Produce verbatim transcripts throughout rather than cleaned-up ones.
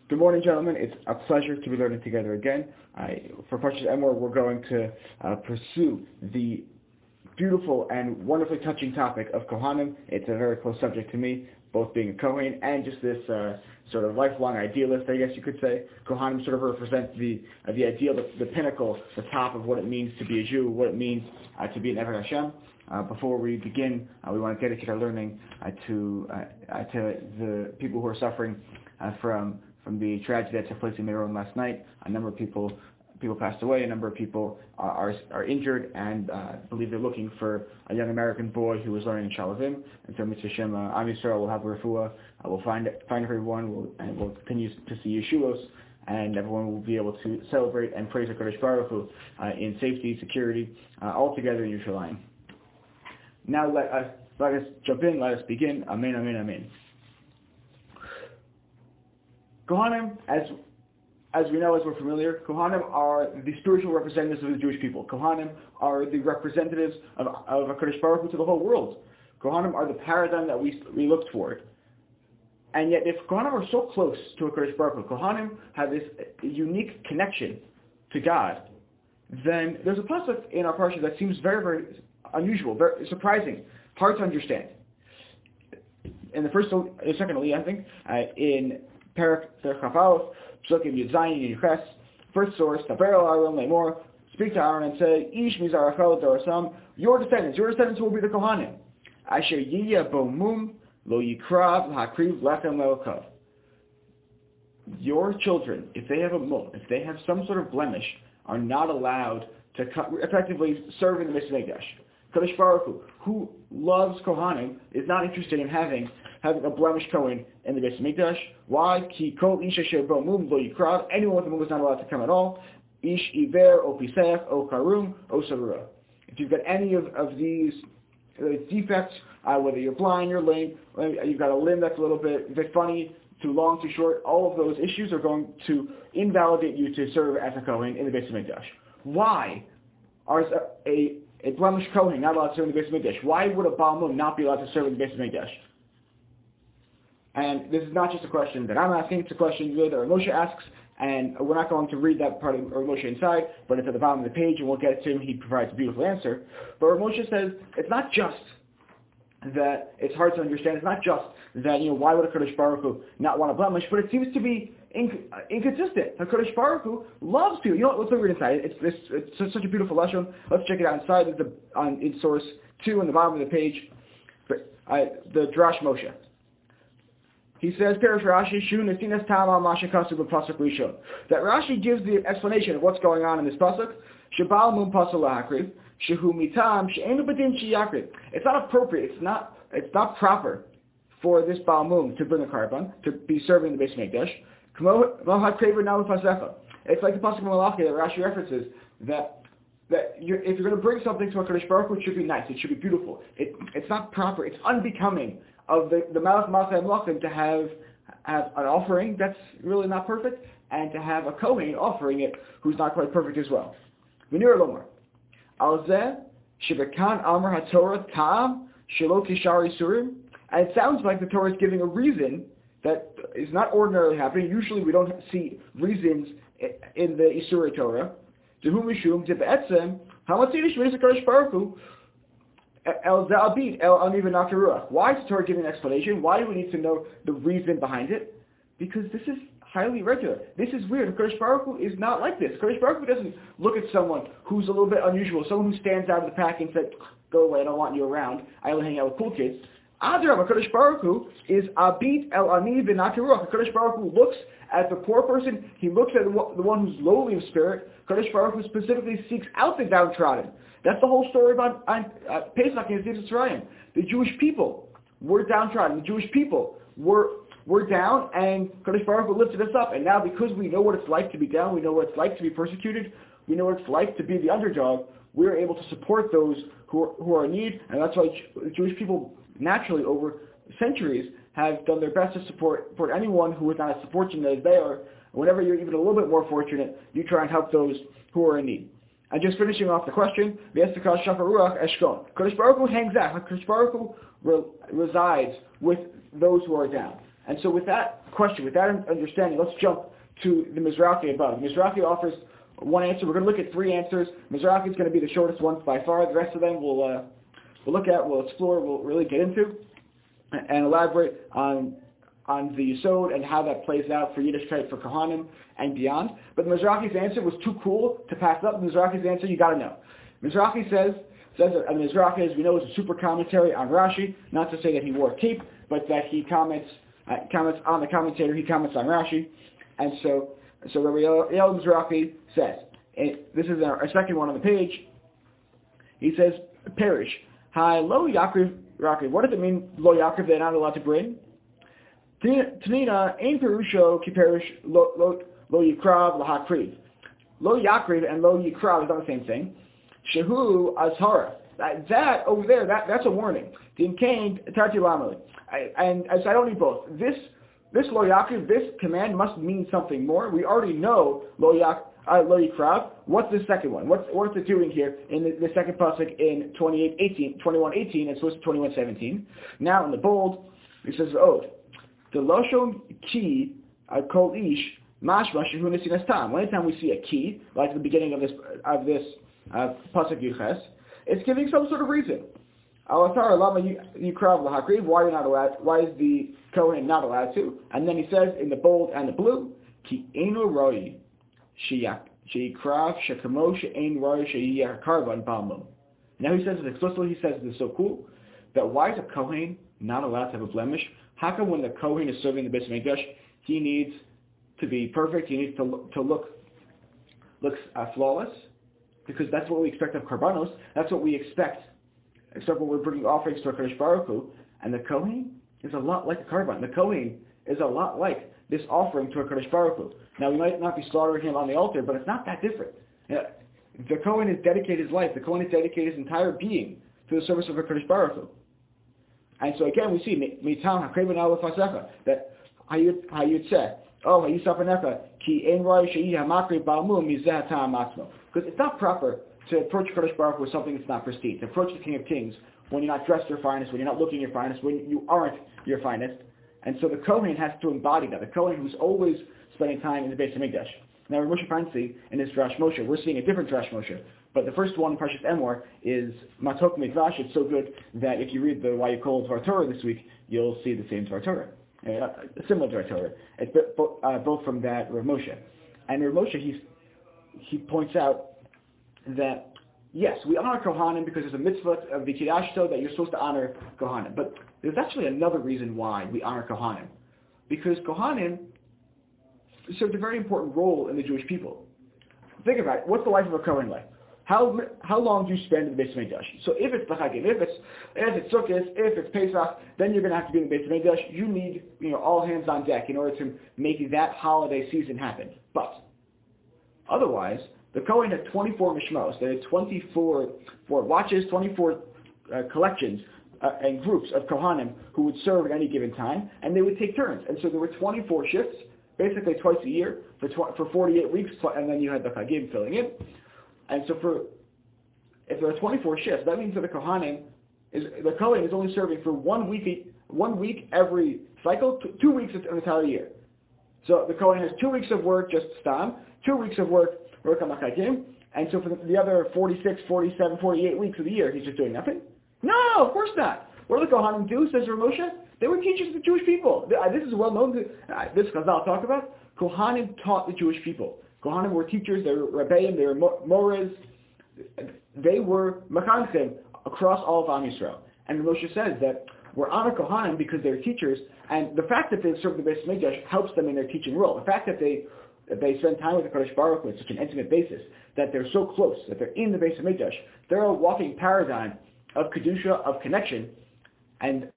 Good morning, gentlemen. It's a pleasure to be learning together again. I, for Parshas Emor, we're going to uh, pursue the beautiful and wonderfully touching topic of Kohanim. It's a very close subject to me, both being a Kohen and just this uh, sort of lifelong idealist, I guess you could say. Kohanim sort of represents the uh, the ideal, the, the pinnacle, the top of what it means to be a Jew, what it means uh, to be an Eved Hashem. Uh, before we begin, uh, we want to dedicate our learning uh, to uh, uh, to the people who are suffering uh, from from the tragedy that took place in Meron last night. A number of people people passed away. A number of people are are, are injured, and uh, believe they're looking for a young American boy who was learning in Shalavim. And so, Mitzvah Shem, uh, Am Yisrael will have a refuah. Uh, we'll find find everyone, we'll, and we'll continue to see Yeshuos, and everyone will be able to celebrate and praise the Kodesh Baruch Hu uh, in safety, security, uh, all together in Yerushalayim. Now let us let us jump in. Let us begin. Amen. Amen. Amen. Kohanim, as as we know, as we're familiar, Kohanim are the spiritual representatives of the Jewish people. Kohanim are the representatives of of HaKadosh Baruch Hu to the whole world. Kohanim are the paradigm that we we look toward. And yet, if Kohanim are so close to HaKadosh Baruch Hu, Kohanim have this unique connection to God, then there's a pasuk in our parsha that seems very, very unusual, very surprising, hard to understand. In the first, the second aliyah, I think, uh, in Perak Chafalef, Psukim Yud Zayin and Yuches, first source, Taber el Aaron Lemor, speak to Aaron and say, Ish Mizarachel Dorasam, your descendants, your descendants will be the Kohanim. Asher Yiyah Bo Mum Lo Yikrav Hakriv Lechem Leokav. Your children, if they have a mum, if they have some sort of blemish, are not allowed to effectively serve in the Mikdash. Kodesh Baruch Hu, who loves Kohanim, is not interested in having having a blemished Kohen in the Beis Mikdash. Why? Ki kol ish asher bo mum lo yikrav. Anyone with a mum is not allowed to come at all. Ish iver o pisech o karum o sarura. If you've got any of, of these uh, defects, uh, whether you're blind, you're lame, you've got a limb that's a little bit, bit funny, too long, too short, all of those issues are going to invalidate you to serve as a Kohen in the Beis Mikdash. Why are a, a A blemished Kohen not allowed to serve in the Beis Mikdash? Why would a Baal Mum not be allowed to serve in the Beis Mikdash? And this is not just a question that I'm asking, it's a question that Rav Moshe asks, and we're not going to read that part of Rav Moshe inside, but it's at the bottom of the page, and we'll get to him. He provides a beautiful answer. But Rav Moshe says it's not just that it's hard to understand. It's not just that, you know, why would a Kodesh Baruch Hu not want a blemish, but it seems to be inc- inconsistent. HaKadosh Baruch Hu loves people. You know what? Let's look read inside. It's, it's, it's such a beautiful lashon. Let's check it out inside. The, on, in source two on the bottom of the page, but, uh, the Drash Moshe. He says, Perish Rashi, Shu Nesinas Tama Masha Kasu B'Pasuk Rishon. That Rashi gives the explanation of what's going on in this pasuk. Shabal Mum Pasuk Lahakriv. Shehu Mitam She'enu B'Din Sheyakriv. It's not appropriate. It's not. It's not proper for this Baal Mum to bring a carbon, to be serving the Beis Mikdash. It's like the pasuk of Malachi that Rashi references that that you're, if you're going to bring something to a Kodesh Baruch Hu, it should be nice. It should be beautiful. It, it's not proper. It's unbecoming of the the Malach Malachim Malachim to have have an offering that's really not perfect, and to have a Kohen offering it who's not quite perfect as well. V'nir Lomar Alzeh Shebekan Amar HaTorah Tam Shelo Kishari Surim. And it sounds like the Torah is giving a reason that is not ordinarily happening. Usually we don't see reasons in the Isurei Torah. Why is the Torah giving an explanation? Why do we need to know the reason behind it? Because this is highly irregular. This is weird. Kodesh Baruch Hu is not like this. Kodesh Baruch Hu doesn't look at someone who's a little bit unusual, someone who stands out of the pack and says, go away, I don't want you around. I only hang out with cool kids. Adrab, HaKadosh Baruch Hu is Abid El Ani V'Nakiruach. HaKadosh Baruch Hu looks at the poor person. He looks at the one who's lowly of spirit. HaKadosh Baruch Hu specifically seeks out the downtrodden. That's the whole story about uh, Pesach in Yisrael Mitzrayim. The Jewish people were downtrodden. The Jewish people were were down, and HaKadosh Baruch Hu lifted us up. And now, because we know what it's like to be down, we know what it's like to be persecuted, we know what it's like to be the underdog, we're able to support those who are, who are in need. And that's why Jewish people naturally over centuries have done their best to support, support anyone who is not as fortunate as they are. Whenever you're even a little bit more fortunate, you try and help those who are in need. And just finishing off the question, V'yestikah Shafar Ruach Eshkon. Kodesh Baruch Hu hangs out. Kodesh Baruch Hu re- resides with those who are down. And so with that question, with that understanding, let's jump to the Mizrahi above. The Mizrahi offers one answer. We're going to look at three answers. Mizrahi is going to be the shortest one by far. The rest of them we'll, uh, we'll look at, we'll explore, we'll really get into and elaborate on on the Yisod and how that plays out for Yiddishkeit, for Kohanim, and beyond. But the Mizrahi's answer was too cool to pass up. The Mizrahi's answer, you got to know. Mizrahi says, says that, and Mizrahi, as we know, is a super commentary on Rashi, not to say that he wore a cape, but that he comments uh, comments on the commentator, he comments on Rashi. And so, so Rabbi Yael Mizrahi says, and this is our, our second one on the page, he says, perish. Hi, lo Yaakov, Rakiv. What does it mean, lo Yaakov, they're not allowed to bring? Tanina, ein perusho ki perish lo lo lo yikrav lahakriv. Lo yakriv and lo yikrav is not the same thing. Shehu azhara. That, that over there, that, that's a warning. Din kain tarti lamali. And as I don't need both. This this lo yakriv, this command must mean something more. We already know lo yak uh, lo yikrav. What's the second one? What's what's it doing here in the, the second pasuk in twenty-eight eighteen, twenty-one eighteen, and supposed to twenty-one seventeen. Now in the bold, it says ode. The loshon ki kol ish mashma shehu nesinas tam. Anytime we see a key, like at the beginning of this of this uh, pasuk yuches, it's giving some sort of reason. Alatar lama yikrav lahakriv. Why you're not allowed? Why is the Kohen not allowed to? And then he says in the bold and the blue, ki eno roi sheyak sheyikrav shekamo she'en roi sheyikarvan balmum. Now he says it explicitly. He says this is so cool that why is a Kohen not allowed to have a blemish? How come when the Kohen is serving the Beis Hamikdash, he needs to be perfect, he needs to look, to look looks uh, flawless? Because that's what we expect of Karbanos. That's what we expect, except when we're bringing offerings to HaKadosh Baruch Hu. And the Kohen is a lot like the Karban. The Kohen is a lot like this offering to HaKadosh Baruch Hu. Now, we might not be slaughtering him on the altar, but it's not that different. You know, the Kohen has dedicated his life, the Kohen has dedicated his entire being to the service of HaKadosh Baruch Hu. And so again, we see mitam hakreven al fasecha that hayut say, oh hayisapanecha ki ein roi shei hamakre balmu mizeh tam atzmo. Because it's not proper to approach Kadosh Baruch Hu with something that's not pristine. To approach the King of Kings when you're not dressed your finest, when you're not looking your finest, when you aren't your finest. And so the Kohen has to embody that. The Kohen who's always spending time in the Beis Hamikdash. Now, Moshe Feinstein in his Drash Moshe, we're seeing a different Drash Moshe. But the first one, Parshas Emor, is Matok Mikdash. It's so good that if you read the Why You Call Dvar Torah this week, you'll see the same Dvar Torah, uh, a similar Dvar Torah. It's bo- uh, both from that Rav Moshe. And Rav Moshe, he's, he points out that, yes, we honor Kohanim because there's a mitzvah of the Kiddush that you're supposed to honor Kohanim. But there's actually another reason why we honor Kohanim. Because Kohanim served a very important role in the Jewish people. Think about it. What's the life of a Kohen like? How how long do you spend in the Beis Hamikdash? So if it's the Chagim, if it's if it's Sukkot, if it's Pesach, then you're going to have to be in the Beis Hamikdash. You need you know all hands on deck in order to make that holiday season happen. But otherwise, the Kohen had twenty-four mishmos. They had twenty-four four watches, twenty-four uh, collections uh, and groups of Kohanim who would serve at any given time, and they would take turns. And so there were twenty-four shifts, basically twice a year for tw- for forty-eight weeks, and then you had the Chagim filling in. And so for, if there are twenty-four shifts, that means that the Kohanim, is, the Kohen is only serving for one week, one week every cycle, t- two weeks an entire year. So the Kohen has two weeks of work, just stam, two weeks of work, work on the Chagim, and so for the, the other forty-six, forty-seven, forty-eight weeks of the year, he's just doing nothing? No, of course not. What do the Kohanim do, says Rav Moshe? They were teachers of the Jewish people. This is well known, uh, this Chazal talk about. Kohanim taught the Jewish people. Kohanim were teachers, they were Rebbeim, they were Mores, they were Mechanchim across all of Am Yisrael. And Moshe says that we're honor Kohanim because they're teachers, and the fact that they serve the Beis Hamikdash helps them in their teaching role. The fact that they that they spend time with the Kadosh Baruch Hu on such an intimate basis, that they're so close, that they're in the Beis Hamikdash, they're a walking paradigm of Kedusha, of connection, and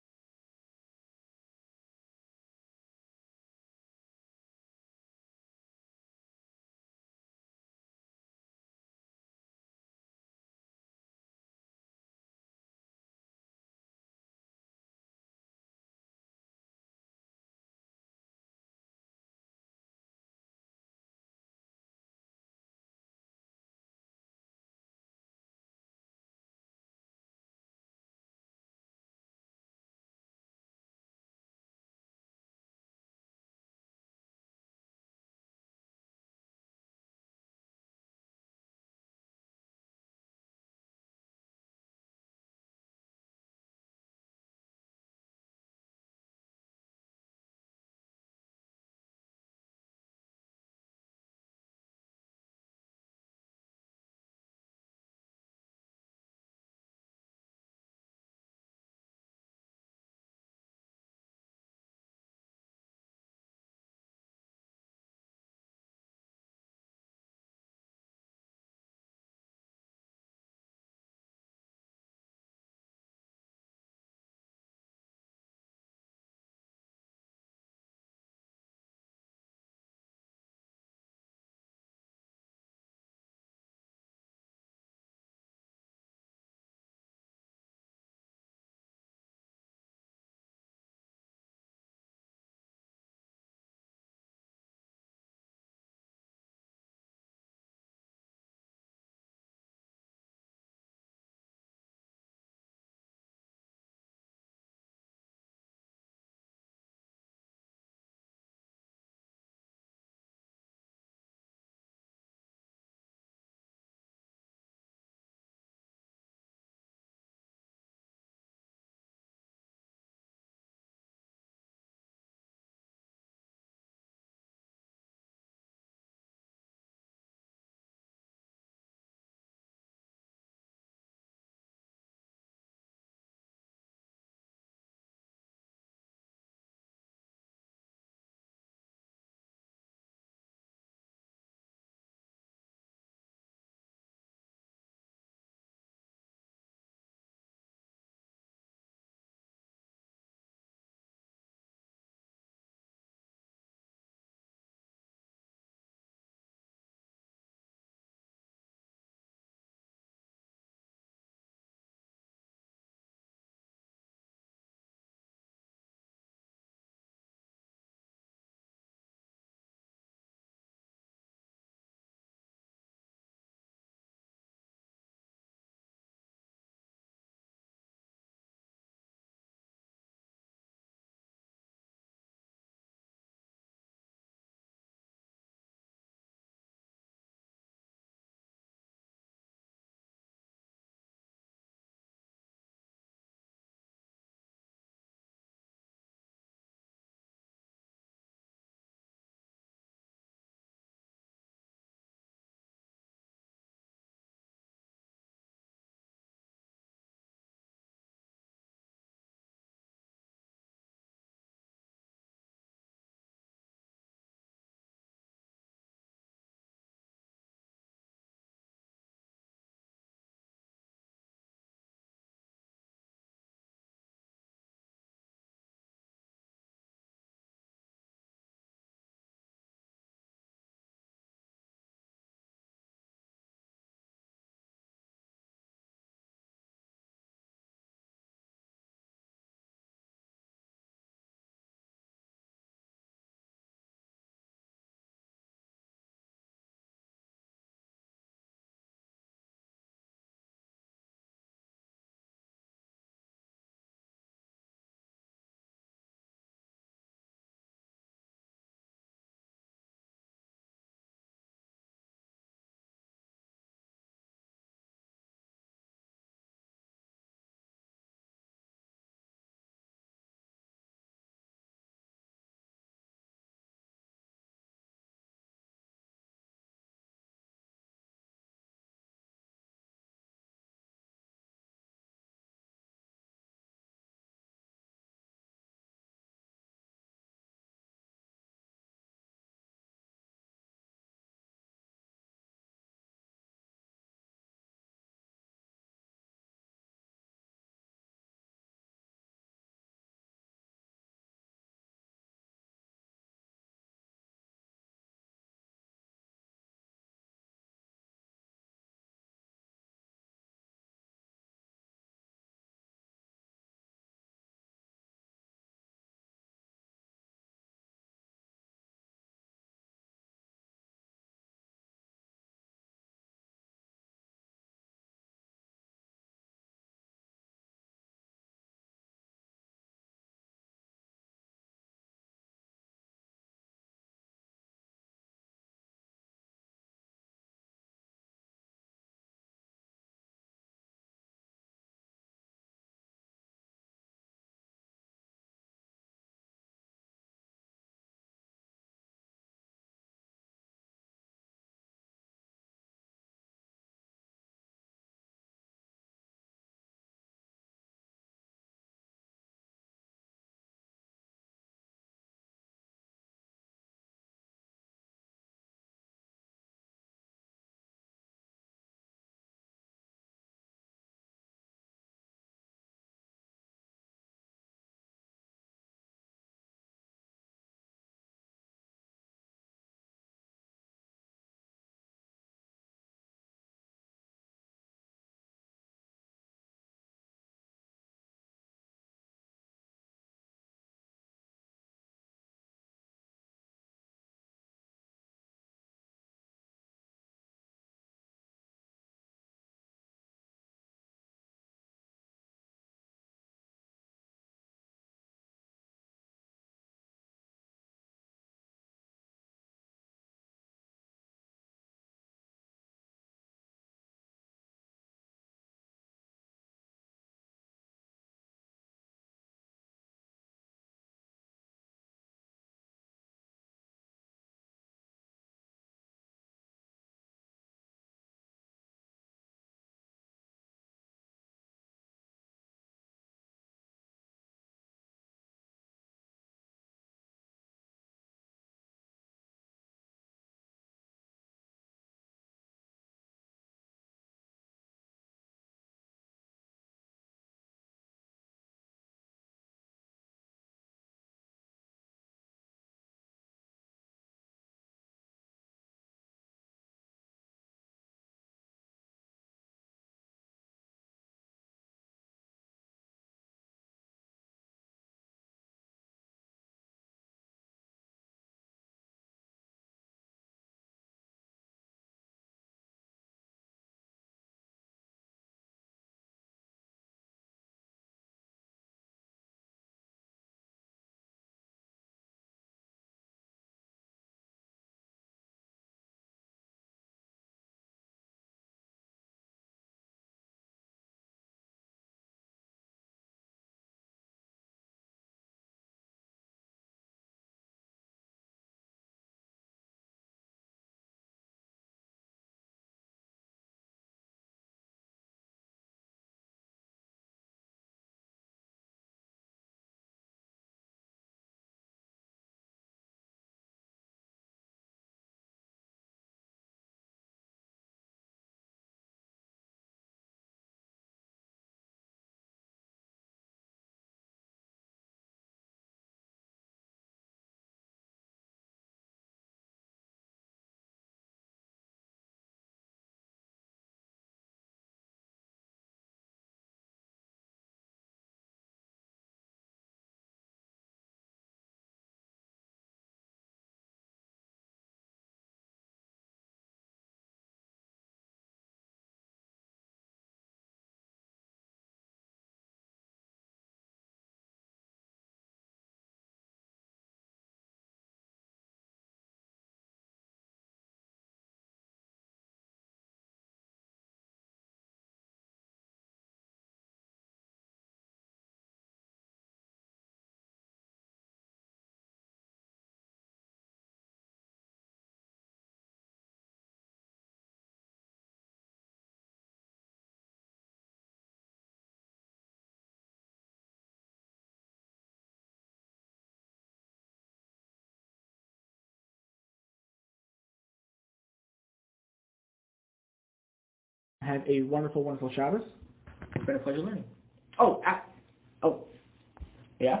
have a wonderful, wonderful Shabbos. It's been a pleasure learning. Oh, ah, oh, yeah?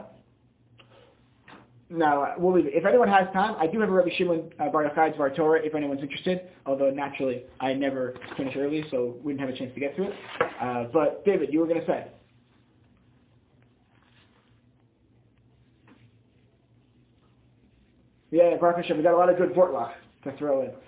No, uh, we'll leave it. If anyone has time, I do have a Rabbi Shimon uh, Bar Yochai Dvar Torah if anyone's interested, although naturally I never finish early, so we didn't have a chance to get to it. Uh, but David, you were going to say? Yeah, Baruch Hashem, we got a lot of good Vortlach to throw in.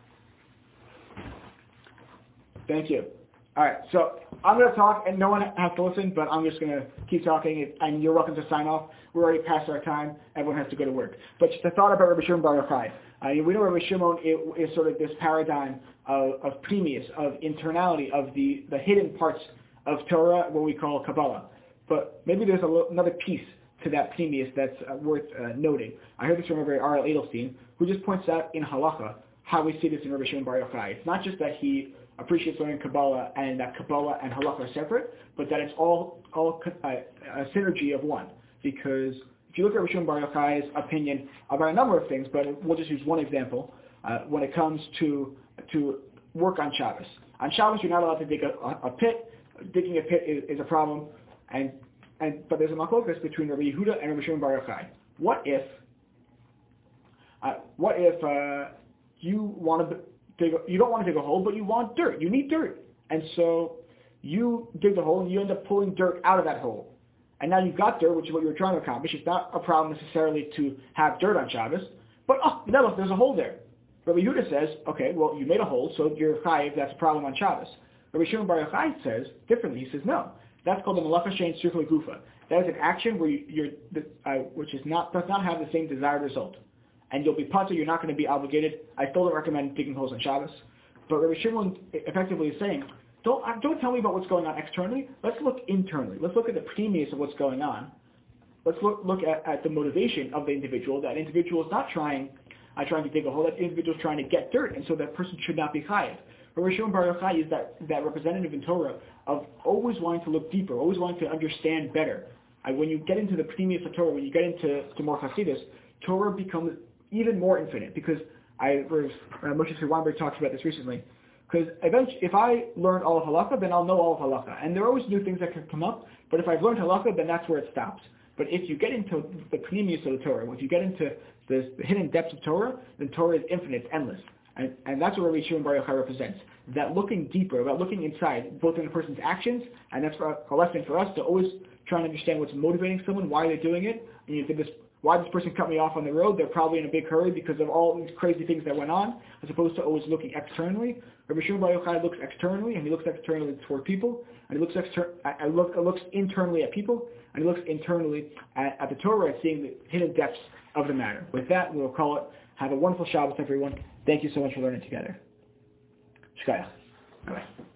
Thank you. All right, so I'm going to talk, and no one has to listen, but I'm just going to keep talking, and you're welcome to sign off. We're already past our time. Everyone has to go to work. But just a thought about Rabbi Shimon Bar Yochai. Uh, we know Rabbi Shimon is, is sort of this paradigm of, of premise, of internality, of the, the hidden parts of Torah, what we call Kabbalah. But maybe there's a lo- another piece to that premise that's uh, worth uh, noting. I heard this from Rabbi Ariel Edelstein, who just points out in Halacha how we see this in Rabbi Shimon Bar Yochai. It's not just that he appreciates learning Kabbalah and that Kabbalah and Halacha are separate, but that it's all all uh, a synergy of one. Because if you look at Rabbi Shimon Bar Yochai's opinion about a number of things, but we'll just use one example, uh, when it comes to to work on Shabbos. On Shabbos, you're not allowed to dig a, a pit. Digging a pit is, is a problem, and and but there's a machlokas between Rabbi Yehuda and Rabbi Shimon Bar Yochai. What if uh, what if uh, you want to dig, you don't want to dig a hole, but you want dirt. You need dirt, and so you dig the hole, and you end up pulling dirt out of that hole. And now you've got dirt, which is what you were trying to accomplish. It's not a problem necessarily to have dirt on Shabbos, but oh, no, there's a hole there. Rabbi Yehuda says, okay, well, you made a hole, so you're chayiv, that's a problem on Shabbos. Rabbi Shimon Bar Yochai says differently. He says, no, that's called the malacha shein tzricha legufa. That is an action where you, you're, uh, which is not does not have the same desired result, and you'll be patur. You're not going to be obligated. I still don't recommend digging holes on Shabbos, but Rabbi Shimon effectively is saying, don't don't tell me about what's going on externally. Let's look internally. Let's look at the premise of what's going on. Let's look look at, at the motivation of the individual. That individual is not trying uh, trying to dig a hole. That individual is trying to get dirt, and so that person should not be chayiv. Rabbi Shimon Bar Yochai is that, that representative in Torah of always wanting to look deeper, always wanting to understand better. Uh, when you get into the premise of Torah, when you get into to more Hasidus, Torah becomes even more infinite. Because I, uh, Moshe Tzvi Weinberg talks about this recently. Because eventually, if I learn all of Halakha, then I'll know all of Halakha. And there are always new things that can come up, but if I've learned Halakha, then that's where it stops. But if you get into the premise of the Torah, if you get into the, the hidden depths of Torah, then Torah is infinite, it's endless. And, and that's what Rabbi Shimon Bar Yochai represents. That looking deeper, about looking inside, both in a person's actions, and that's for a lesson for us to always try and understand what's motivating someone, why they're doing it. And you did this, why this person cut me off on the road? They're probably in a big hurry because of all these crazy things that went on, as opposed to always looking externally. Rabbi Shimon Bar Yochai looks externally, and he looks externally toward people, and he looks exter- uh, look, uh, looks internally at people, and he looks internally at, at the Torah and seeing the hidden depths of the matter. With that, we'll call it. Have a wonderful Shabbos, everyone. Thank you so much for learning together. Shkaya. Bye-bye.